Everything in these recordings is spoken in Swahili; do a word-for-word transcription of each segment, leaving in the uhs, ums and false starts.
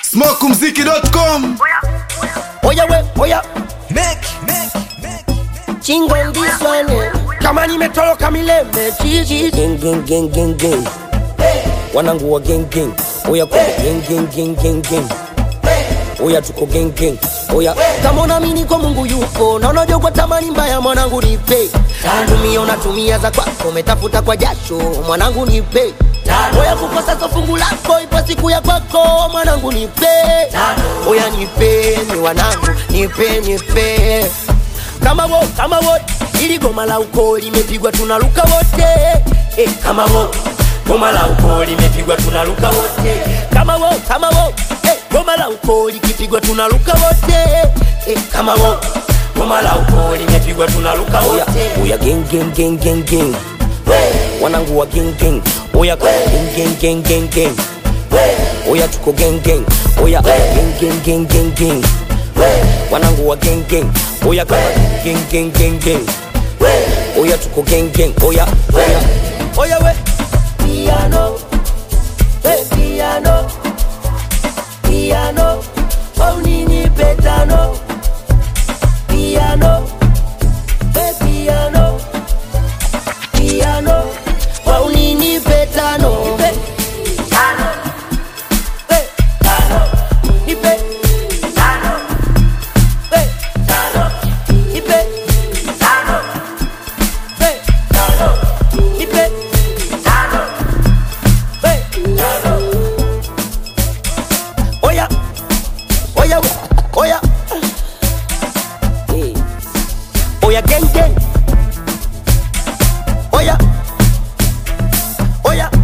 smoke mziki dot com. Oya we, oya Make, make, make. Chingo on this one. Kama nimetoroka milembe chichi. Gang gang gang gang gang. Wanangu wa gang gang. Oya kwa gang gang gang gang gang. Oya tuko gang gang. Oya kama unaamini kwa Mungu yupo na unajua kwa tamani mbaya mwanangu nipe. Tumia unatumia za kwako umetafuta kwa jasho mwanangu nipe. Oya kukosa so fungu lako ipo siku ya kwako mwanangu nipe. Oya nipe ni wanangu nipe nipe. Kama wo kama wo ili goma la uko limepigwa tunaruka wote. Eh kama wo goma la uko limepigwa tunaruka wote. Kama wo kama wo eh goma la uko likipigwa tunaruka wote. Eh kama wo goma la uko limepigwa tunaruka wote. Oya gang gang gang gang gang. Wanangu wa gang gang. Oya gang gang gang gang gang. Oya tuko gang gang. Oya gang gang gang gang gang. Wanangu wa gang gang. Oya gang gang gang gang. Oya tuko gang gang. Oya oya oya we piano. Hey piano. Piano. Oh nini petano. Piano. Hey piano. Piano. Oh nini petano. Piano. Hey piano. Nipe. Piano. Hey piano. Nipe. Piano. Hey piano. Nipe. Piano. Hey piano. Oya. Oya. Oya. Hey. Oya gang gang. Oya. Oya.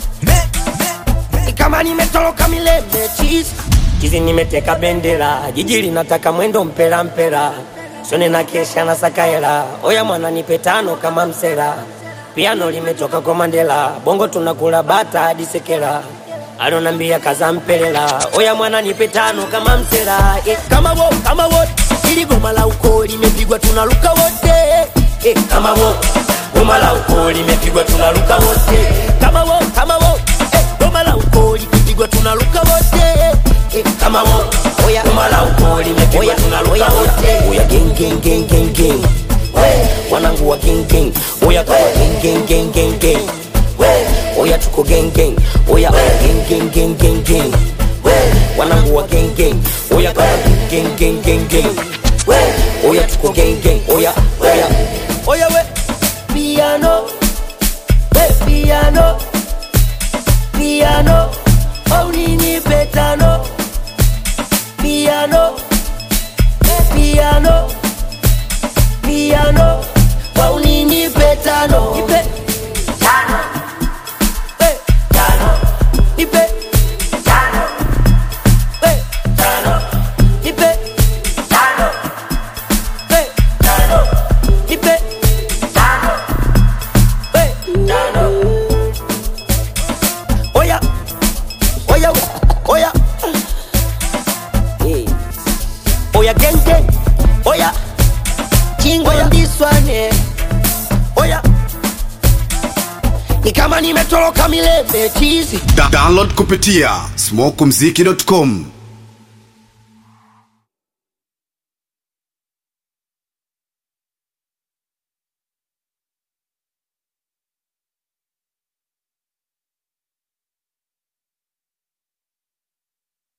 Kama nimetoroka milele cheese. Kizi nimeteka bendera. Jiji linataka mwendo mpera mpera. Sone na kesha na sakaela. Oya mwana nipe tano kama msela. Piano limetoka kwa Mandela. Bongo tunakula bata hadi sekela. Alonambia kaza mpelela. Oya mwana nipe tano kama msela. Eh, kama wo kama wo ili goma la uko limepigwa tunaruka wote. Eh, kama wo goma la uko limepigwa tunaruka wote. Kama wo kama wo eh, goma la uko limepigwa tunaruka wote. Eh, kama wo oya goma la uko limepigwa tunaruka wote. Oya gang gang gang gang gang. Wanangu wa gang gang. Oya kama gang gang gang gang gang. Oya tuko gang gang. Oya gang gang gang gang gang. Wanangu wa gang gang. Oya kama gang gang gang gang. Oya tuko gang gang. Oya oya oya we piano. Hey piano. Piano. Oh nini petano. Piano. Hey piano. Piano. Oh nini petano. Nipe. Piano. Hey piano. Nipe. Piano. Hey piano. Nipe. Piano. Hey piano. Nipe. Piano. Hey piano. Oya. Oya. Oya. Hey. Oya gang gang. Oya. Chingo on this one. Eh. Oya. Ni kama nimetoroka milele cheese. Da download kupitia smoke mziki dot com.